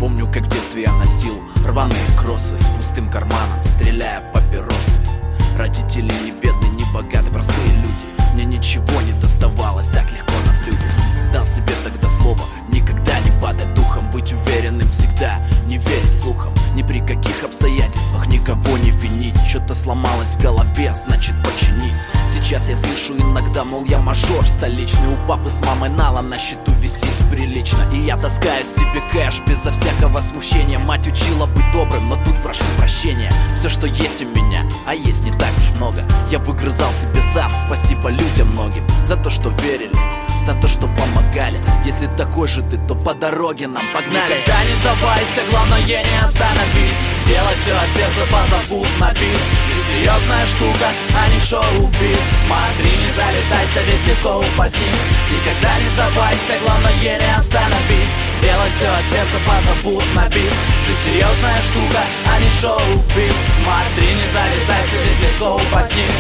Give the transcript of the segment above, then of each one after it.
Помню, как в детстве я носил рваные кроссы с пустым карманом, стреляя папиросы. Родители не бедные, не богаты, простые люди. Мне ничего не доставалось так легко на блюде. Дал себе тогда слово никогда не падать духом, быть уверенным всегда, не верить слухам, ни при каких обстоятельствах никого не винить. Что-то сломалось в голове, значит починить. Сейчас я слышу иногда, мол, я мажор столичный, у папы с мамой налом на счету висит прилично. И я таскаю себе кэш безо всякого смущения. Мать учила быть добрым, но тут прошу прощения. Все, что есть у меня, а есть не так уж много, я выгрызал себе сам. Спасибо людям многим за то, что верили, за то, что помогали. Если такой же ты, то по дороге нам погнали. Никогда не сдавайся, главное не остановись. Делай все от сердца, позабудь на бис. Ты серьезная штука, а не шоу-биз. Смотри, не залетайся, ведь легко упасть вниз. Никогда не сдавайся, главное не остановись. Делай все от сердца, позабудь на бис. Ты серьезная штука, а не шоу-биз. Смотри, не залетайся, ведь легко упасть вниз.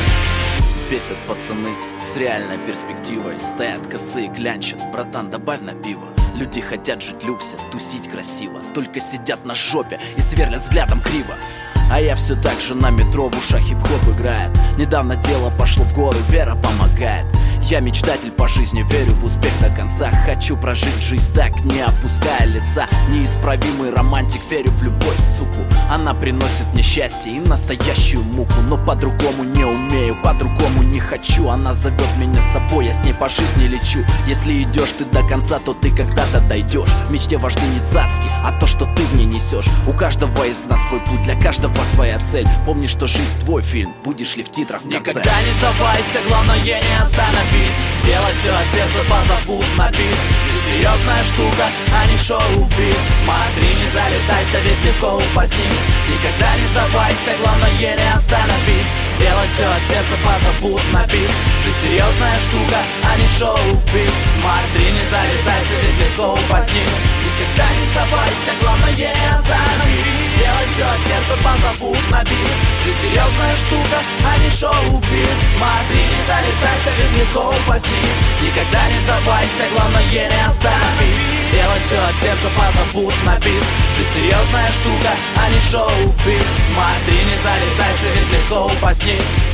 Бесят пацаны с реальной перспективой, стоят косые, клянчат, братан, добавь на пиво. Люди хотят жить люксе, тусить красиво, только сидят на жопе и сверлят взглядом криво. А я все так же на метро, в ушах хип-хоп играет. Недавно дело пошло в гору, вера помогает. Я мечтатель по жизни, верю в успех до конца. Хочу прожить жизнь так, не опуская лица. Неисправимый романтик, верю в любовь, суку. Она приносит мне счастье и настоящую муку. Но по-другому не умею, по-другому не хочу. Она зовет меня с собой, я с ней по жизни лечу. Если идешь ты до конца, то ты когда-то дойдешь. В мечте важны не цацки, а то, что ты в ней несешь. У каждого из нас свой путь, для каждого своя цель. Помни, что жизнь твой фильм, будешь ли в титрах в конце. Никогда не сдавайся, главное не остановись. Делай все от сердца, позабудь на бис. Ты серьезная штука, а не шоу-биз. Смотри, не залетайся, ведь легко упасть вниз. Никогда не сдавайся, главное не остановись. Делай все от сердца, позабудь на бис. Ты серьезная штука, а не шоу-биз. Смотри, не залетайся, ведь легко упасть вниз. Никогда не сдавайся, главное не остановись. Делай все от сердца, позабудь на бис. Ты серьезная штука, а не шоу-биз. Смотри, не залетайся, ведь легко упасть вниз. Никогда не сдавайся, главное не остановись. Делай все от сердца, позабудь на бис. Ты серьезная штука, а не шоу-биз. Смотри, не залетайся, ведь легко упасть вниз.